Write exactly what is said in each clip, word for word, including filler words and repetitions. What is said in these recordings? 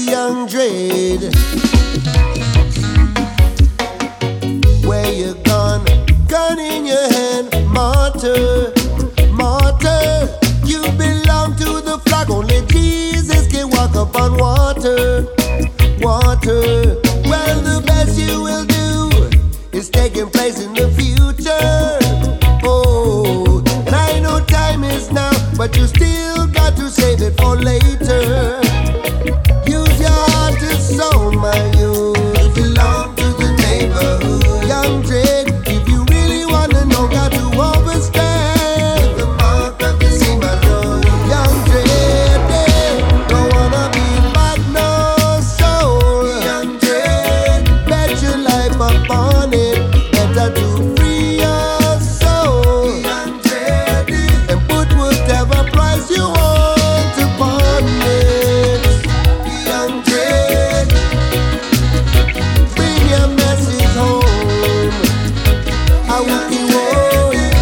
Young Dread. Where you gone? Gun in your hand, martyr, martyr. You belong to the flock, only Jesus can walk upon water, water. Well, the best you will do is taking place in the future. Oh, and I know time is now, but you still got to save it for later. Use your heart and soul, my youth. Belong to the neighborhood. Young Dread, if you really wanna know, got to overstand the mark of the Zima road. Young Dread, eh, don't wanna be bad, no soul. Young Dread, bet your life upon it. Better to free your soul. Young Dread, and put whatever price you want upon it. Young Dread, bring your message home. I will be warned.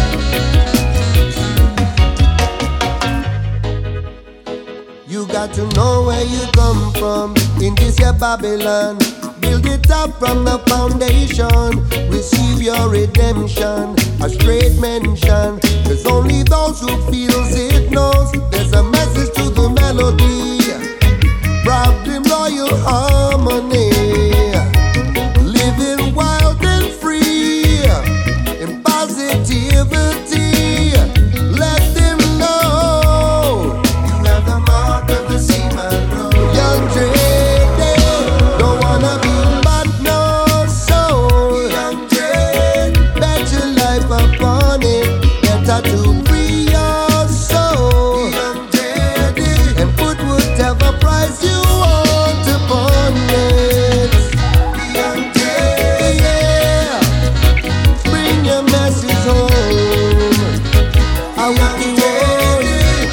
You got to know where you come from in this here Babylon. Build it up from the foundation. Receive your redemption, a straight mention. There's only those who feels it knows. There's a message to the melody. Problem, loyal harmony. Living wild and free in positivity. Let them know you have the mark of the Seaman Road. Young Dread, don't wanna be bad, no soul. Young Dread, bet your life upon it. Better to free your soul. Young Dread, and put whatever price you want upon it. Young Dread, yeah, bring your message home. I will be warned.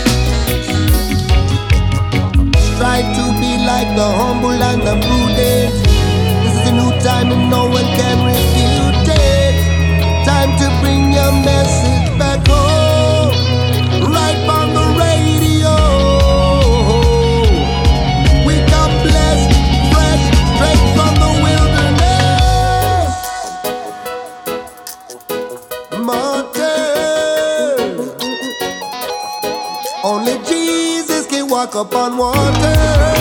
Strive to be like the humble and the prudent. This is a new time and no one can refute it. Time to bring your message back home. Right on the radio. We got blessed, fresh, straight from the wilderness. Martyr. Only Jesus can walk upon water.